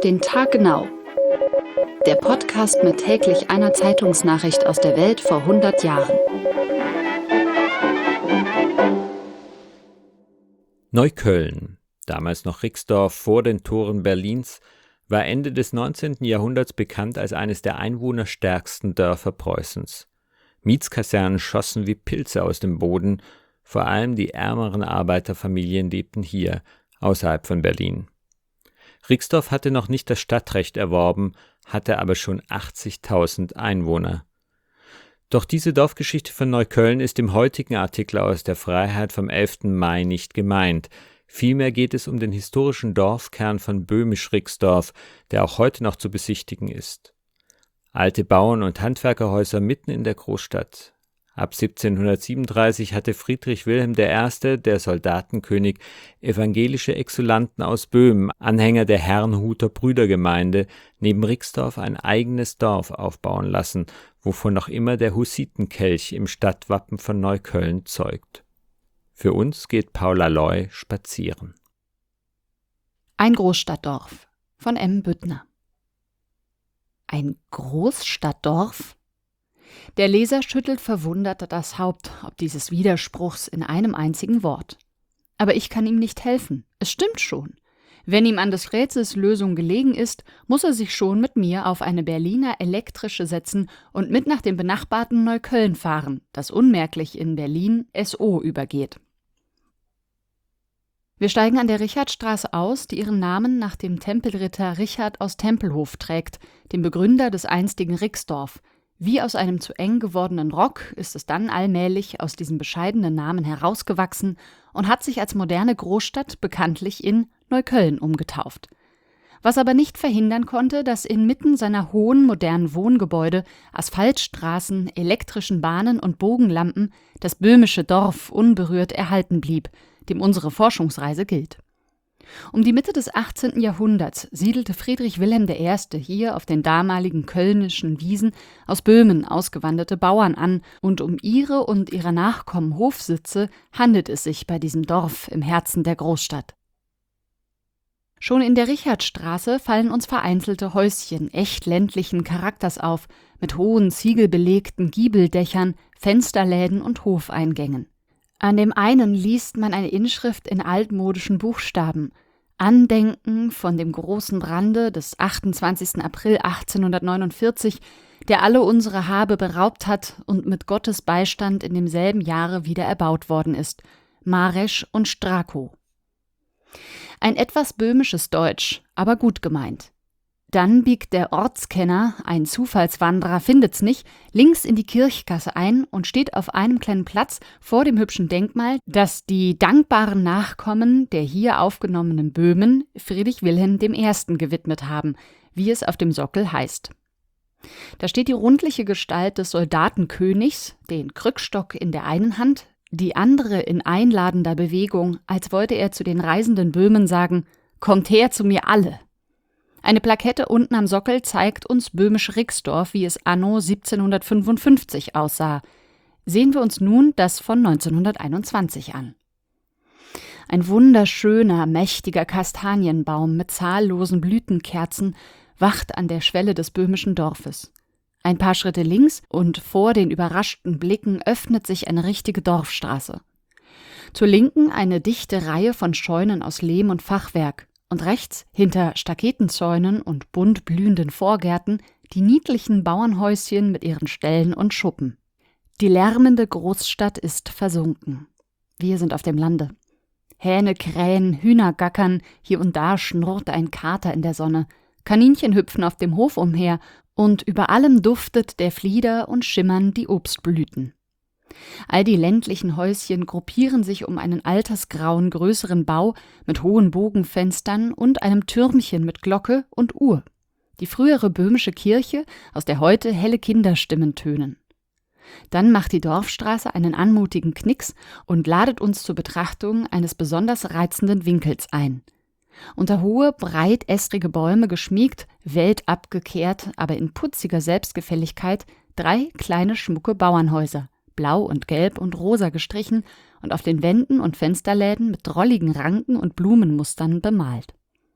den Tag genau. Der Podcast mit täglich einer Zeitungsnachricht aus der Welt vor 100 Jahren. Neukölln, damals noch Rixdorf vor den Toren Berlins, war Ende des 19. Jahrhunderts bekannt als eines der einwohnerstärksten Dörfer Preußens. Mietskasernen schossen wie Pilze aus dem Boden, vor allem die ärmeren Arbeiterfamilien lebten hier, außerhalb von Berlin. Rixdorf hatte noch nicht das Stadtrecht erworben, hatte aber schon 80.000 Einwohner. Doch diese Dorfgeschichte von Neukölln ist im heutigen Artikel aus der Freiheit vom 11. Mai nicht gemeint. Vielmehr geht es um den historischen Dorfkern von Böhmisch-Rixdorf, der auch heute noch zu besichtigen ist. Alte Bauern- und Handwerkerhäuser mitten in der Großstadt. Ab 1737 hatte Friedrich Wilhelm I., der Soldatenkönig, evangelische Exulanten aus Böhmen, Anhänger der Herrnhuter Brüdergemeinde, neben Rixdorf ein eigenes Dorf aufbauen lassen, wovon noch immer der Hussitenkelch im Stadtwappen von Neukölln zeugt. Für uns geht Paula Loy spazieren. Ein Großstadtdorf von M. Büttner. Ein Großstadtdorf? Der Leser schüttelt verwundert das Haupt ob dieses Widerspruchs in einem einzigen Wort. Aber ich kann ihm nicht helfen. Es stimmt schon. Wenn ihm an des Rätsels Lösung gelegen ist, muss er sich schon mit mir auf eine Berliner elektrische setzen und mit nach dem benachbarten Neukölln fahren, das unmerklich in Berlin SO übergeht. Wir steigen an der Richardstraße aus, die ihren Namen nach dem Tempelritter Richard aus Tempelhof trägt, dem Begründer des einstigen Rixdorf. Wie aus einem zu eng gewordenen Rock ist es dann allmählich aus diesem bescheidenen Namen herausgewachsen und hat sich als moderne Großstadt bekanntlich in Neukölln umgetauft. Was aber nicht verhindern konnte, dass inmitten seiner hohen modernen Wohngebäude, Asphaltstraßen, elektrischen Bahnen und Bogenlampen das böhmische Dorf unberührt erhalten blieb, dem unsere Forschungsreise gilt. Um die Mitte des 18. Jahrhunderts siedelte Friedrich Wilhelm I. hier auf den damaligen kölnischen Wiesen aus Böhmen ausgewanderte Bauern an, und um ihre und ihrer Nachkommen Hofsitze handelt es sich bei diesem Dorf im Herzen der Großstadt. Schon in der Richardstraße fallen uns vereinzelte Häuschen echt ländlichen Charakters auf, mit hohen ziegelbelegten Giebeldächern, Fensterläden und Hofeingängen. An dem einen liest man eine Inschrift in altmodischen Buchstaben: Andenken von dem großen Brande des 28. April 1849, der alle unsere Habe beraubt hat und mit Gottes Beistand in demselben Jahre wieder erbaut worden ist. Maresch und Strakow. Ein etwas böhmisches Deutsch, aber gut gemeint. Dann biegt der Ortskenner, ein Zufallswanderer findet's nicht, links in die Kirchgasse ein und steht auf einem kleinen Platz vor dem hübschen Denkmal, das die dankbaren Nachkommen der hier aufgenommenen Böhmen Friedrich Wilhelm I. gewidmet haben, wie es auf dem Sockel heißt. Da steht die rundliche Gestalt des Soldatenkönigs, den Krückstock in der einen Hand, die andere in einladender Bewegung, als wollte er zu den reisenden Böhmen sagen: »Kommt her zu mir alle!« Eine Plakette unten am Sockel zeigt uns Böhmisch-Rixdorf, wie es anno 1755 aussah. Sehen wir uns nun das von 1921 an. Ein wunderschöner, mächtiger Kastanienbaum mit zahllosen Blütenkerzen wacht an der Schwelle des böhmischen Dorfes. Ein paar Schritte links und vor den überraschten Blicken öffnet sich eine richtige Dorfstraße. Zur Linken eine dichte Reihe von Scheunen aus Lehm und Fachwerk. Und rechts, hinter Staketenzäunen und bunt blühenden Vorgärten, die niedlichen Bauernhäuschen mit ihren Ställen und Schuppen. Die lärmende Großstadt ist versunken. Wir sind auf dem Lande. Hähne krähen, Hühner gackern, hier und da schnurrt ein Kater in der Sonne, Kaninchen hüpfen auf dem Hof umher und über allem duftet der Flieder und schimmern die Obstblüten. All die ländlichen Häuschen gruppieren sich um einen altersgrauen größeren Bau mit hohen Bogenfenstern und einem Türmchen mit Glocke und Uhr. Die frühere böhmische Kirche, aus der heute helle Kinderstimmen tönen. Dann macht die Dorfstraße einen anmutigen Knicks und ladet uns zur Betrachtung eines besonders reizenden Winkels ein. Unter hohe, breitästrige Bäume geschmiegt, weltabgekehrt, aber in putziger Selbstgefälligkeit 3 kleine schmucke Bauernhäuser, blau und gelb und rosa gestrichen und auf den Wänden und Fensterläden mit drolligen Ranken und Blumenmustern bemalt.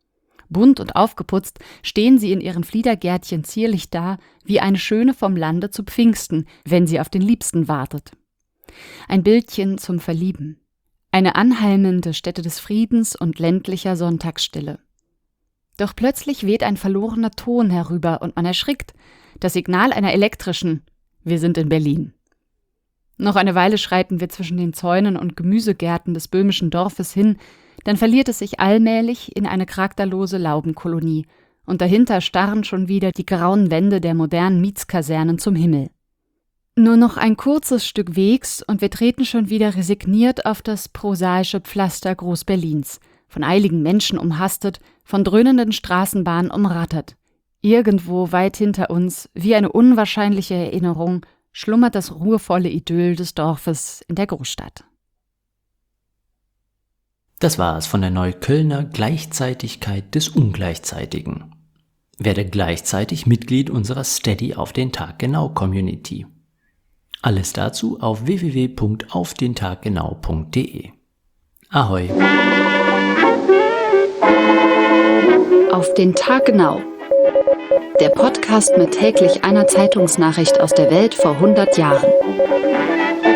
Bunt und aufgeputzt stehen sie in ihren Fliedergärtchen zierlich da, wie eine Schöne vom Lande zu Pfingsten, wenn sie auf den Liebsten wartet. Ein Bildchen zum Verlieben. Eine anhalmende Stätte des Friedens und ländlicher Sonntagsstille. Doch plötzlich weht ein verlorener Ton herüber und man erschrickt. Das Signal einer elektrischen »Wir sind in Berlin«. Noch eine Weile schreiten wir zwischen den Zäunen und Gemüsegärten des böhmischen Dorfes hin, dann verliert es sich allmählich in eine charakterlose Laubenkolonie und dahinter starren schon wieder die grauen Wände der modernen Mietskasernen zum Himmel. Nur noch ein kurzes Stück Wegs und wir treten schon wieder resigniert auf das prosaische Pflaster Groß-Berlins, von eiligen Menschen umhastet, von dröhnenden Straßenbahnen umrattert. Irgendwo weit hinter uns, wie eine unwahrscheinliche Erinnerung, schlummert das ruhevolle Idyll des Dorfes in der Großstadt. Das war es von der Neuköllner Gleichzeitigkeit des Ungleichzeitigen. Werde gleichzeitig Mitglied unserer Steady auf den Tag genau Community. Alles dazu auf www.aufdentaggenau.de. Ahoi! Auf den Tag genau. Der Podcast mit täglich einer Zeitungsnachricht aus der Welt vor 100 Jahren.